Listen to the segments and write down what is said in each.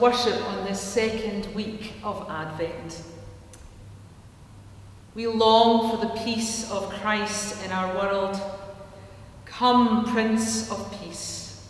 worship on this second week of Advent. We long for the peace of Christ in our world. Come, Prince of Peace.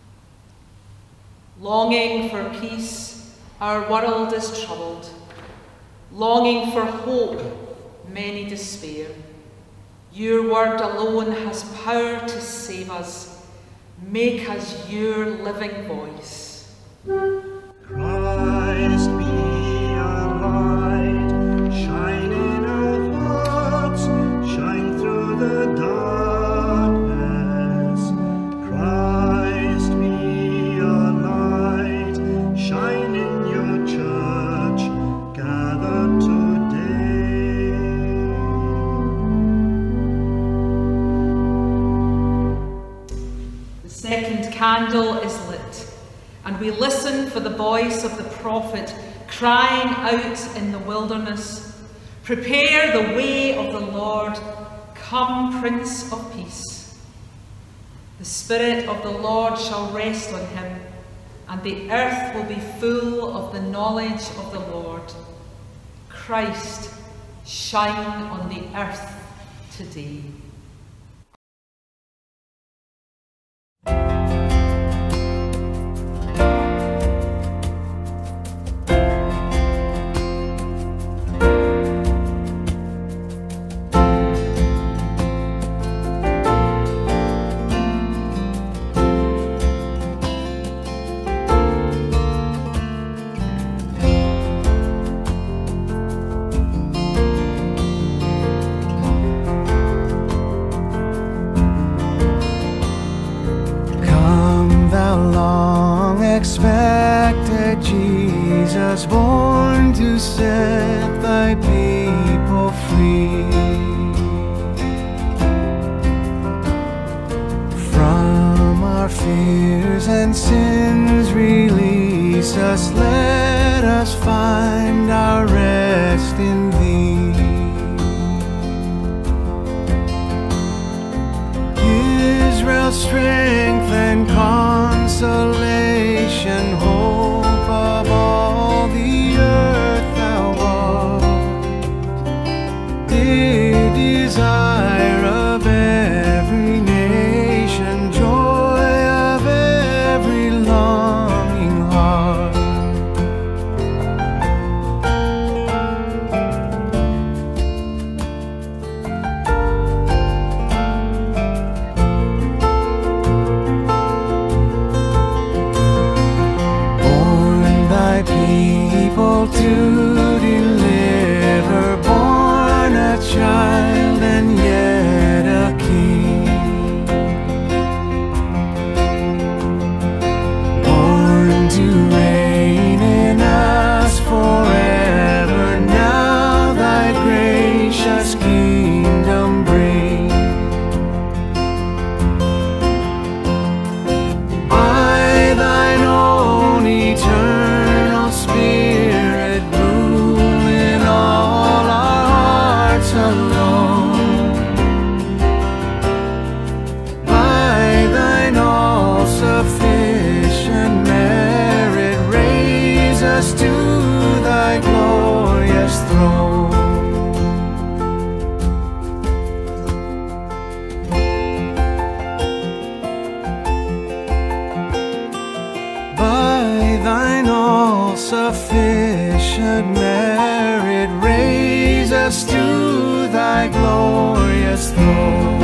Longing for peace, our world is troubled. Longing for hope, many despair. Your word alone has power to save us. Make us your living voice. Christ be our light, shine in our hearts, shine through the darkness. Christ be our light, shine in your church, gathered today. The second candle is lit, and we listen for the voice of the prophet crying out in the wilderness, "Prepare the way of the Lord, come, Prince of Peace." The Spirit of the Lord shall rest on him, and the earth will be full of the knowledge of the Lord. Christ, shine on the earth today. Expected Jesus, born to set thy people free from our fears and sins. Release us, let us find our rest in thee. Israel's strength and consolation, hope of all the earth thou art, the desire of every nation, joy of every longing heart. People to deliver, born a child and yet a king, born to reign in us forever. Now thy gracious kingdom bring. By thine own eternal Spirit, rule in all our hearts alone. By thine all-sufficient merit, raise us to thy glorious throne. By thine all-sufficient merit, raise us to thy glorious throne.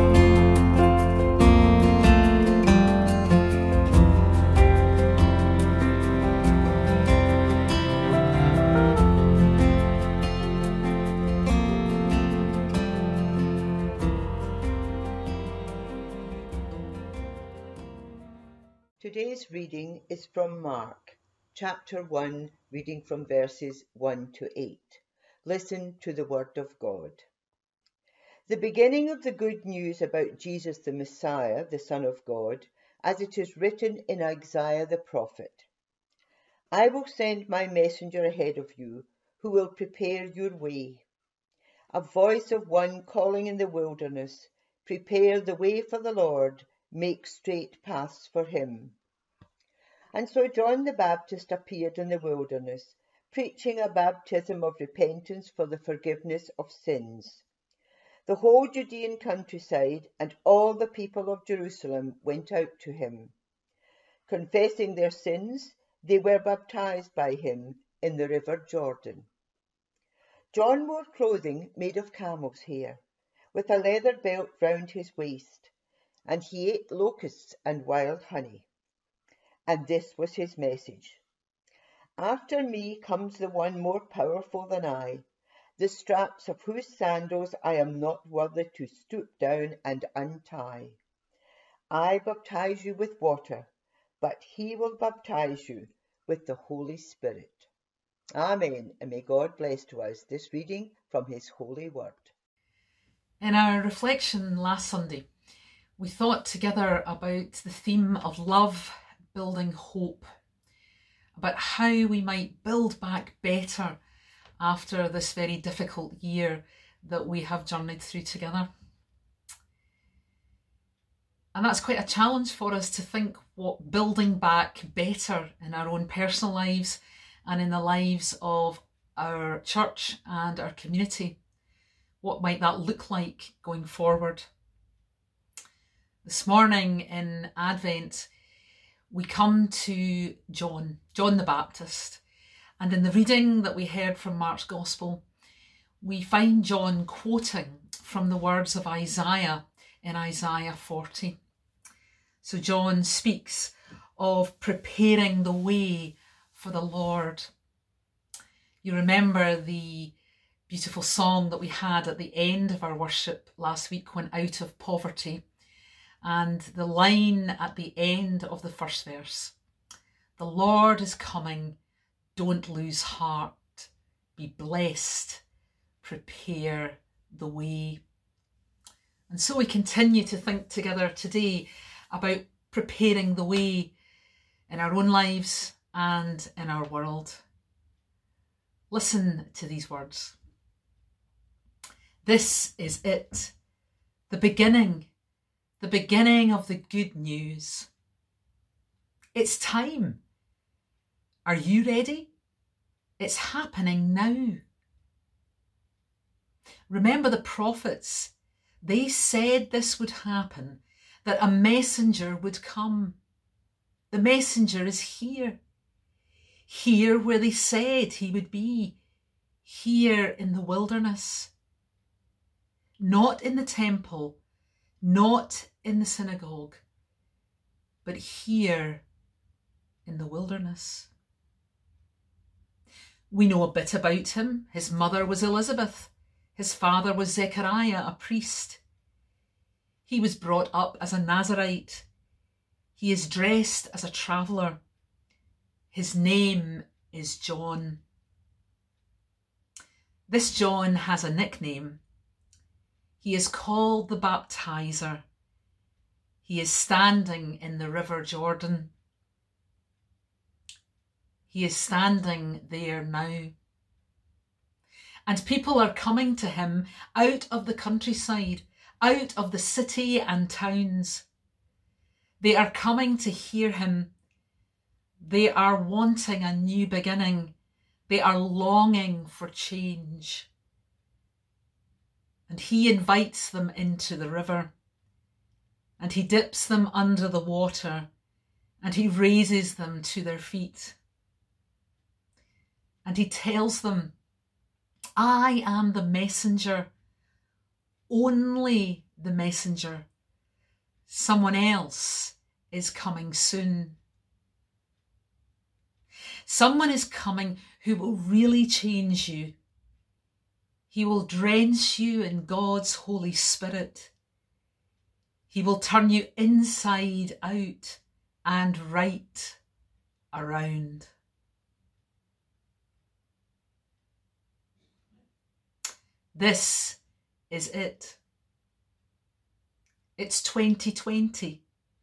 Today's reading is from Mark, chapter 1, reading from verses 1 to 8. Listen to the word of God. The beginning of the good news about Jesus the Messiah, the Son of God, as it is written in Isaiah the prophet. I will send my messenger ahead of you, who will prepare your way. A voice of one calling in the wilderness, prepare the way for the Lord, make straight paths for him. And so John the Baptist appeared in the wilderness, preaching a baptism of repentance for the forgiveness of sins. The whole Judean countryside and all the people of Jerusalem went out to him. Confessing their sins, they were baptized by him in the river Jordan. John wore clothing made of camel's hair, with a leather belt round his waist, and he ate locusts and wild honey. And this was his message: "After me comes the one more powerful than I, the straps of whose sandals I am not worthy to stoop down and untie. I baptize you with water, but he will baptize you with the Holy Spirit." Amen, and may God bless to us this reading from his holy word. In our reflection last Sunday, we thought together about the theme of love building hope, about how we might build back better after this very difficult year that we have journeyed through together. And that's quite a challenge for us to think what building back better in our own personal lives and in the lives of our church and our community. What might that look like going forward? This morning in Advent, we come to John the Baptist. And in the reading that we heard from Mark's Gospel, we find John quoting from the words of Isaiah in Isaiah 40. So John speaks of preparing the way for the Lord. You remember the beautiful song that we had at the end of our worship last week, "When Out of Poverty," and the line at the end of the first verse: "The Lord is coming, don't lose heart, be blessed, prepare the way." And so we continue to think together today about preparing the way in our own lives and in our world. Listen to these words. This is it, the beginning of the good news. It's time. Are you ready? It's happening now. Remember the prophets. They said this would happen, that a messenger would come. The messenger is here. Here where they said he would be. Here in the wilderness. Not in the temple, not in the synagogue, but here in the wilderness. We know a bit about him. His mother was Elizabeth. His father was Zechariah, a priest. He was brought up as a Nazarite. He is dressed as a traveller. His name is John. This John has a nickname. He is called the Baptizer. He is standing in the river Jordan. He is standing there now. And people are coming to him out of the countryside, out of the city and towns. They are coming to hear him. They are wanting a new beginning. They are longing for change. And he invites them into the river, and he dips them under the water, and he raises them to their feet. And he tells them, I am the messenger, only the messenger. Someone else is coming soon. Someone is coming who will really change you. He will drench you in God's Holy Spirit. He will turn you inside out and right around. This is it. It's 2020.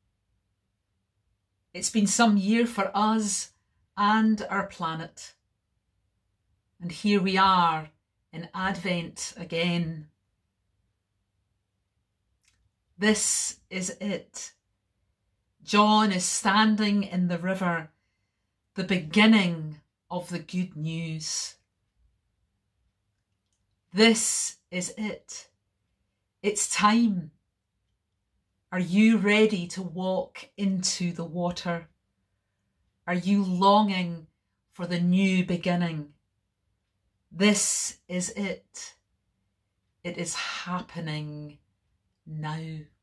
It's been some year for us and our planet. And here we are in Advent again. This is it. John is standing in the river the beginning of the good news. This is it. It's time. Are you ready to walk into the water? Are you longing for the new beginning? This is it. It is happening now.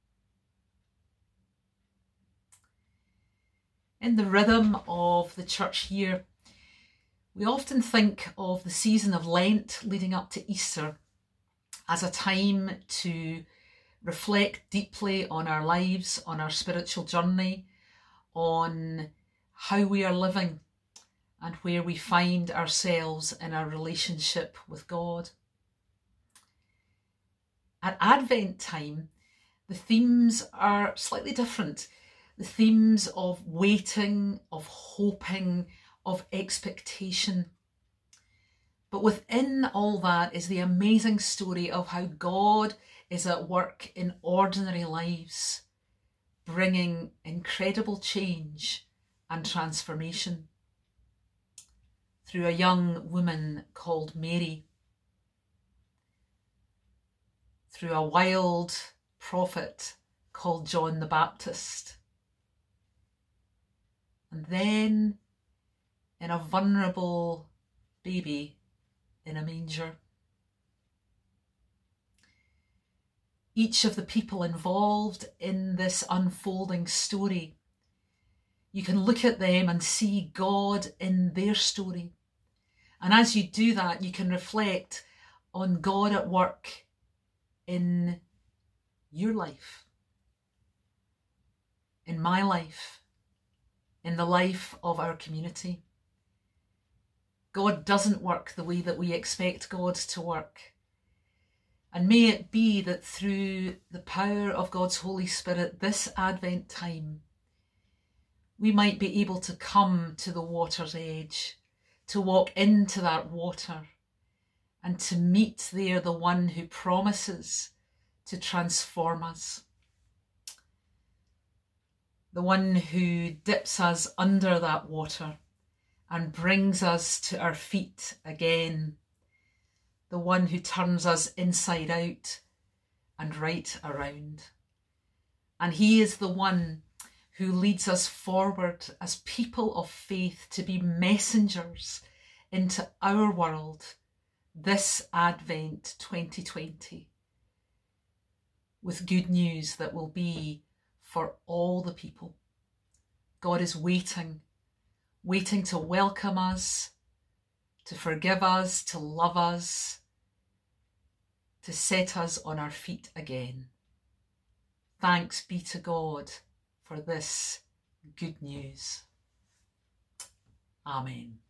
In the rhythm of the church year, we often think of the season of Lent leading up to Easter as a time to reflect deeply on our lives, on our spiritual journey, on how we are living and where we find ourselves in our relationship with God. At Advent time, the themes are slightly different. The themes of waiting, of hoping, of expectation. But within all that is the amazing story of how God is at work in ordinary lives, bringing incredible change and transformation. Through a young woman called Mary, through a wild prophet called John the Baptist, and then in a vulnerable baby in a manger. Each of the people involved in this unfolding story, you can look at them and see God in their story. And as you do that, you can reflect on God at work in your life, in my life, in the life of our community. God doesn't work the way that we expect God to work. And may it be that through the power of God's Holy Spirit this Advent time, we might be able to come to the water's edge, to walk into that water, and to meet there the one who promises to transform us. The one who dips us under that water and brings us to our feet again. The one who turns us inside out and right around. And he is the one who leads us forward as people of faith to be messengers into our world this Advent 2020 with good news that will be for all the people. God is waiting to welcome us, to forgive us, to love us, to set us on our feet again. Thanks be to God for this good news. Amen.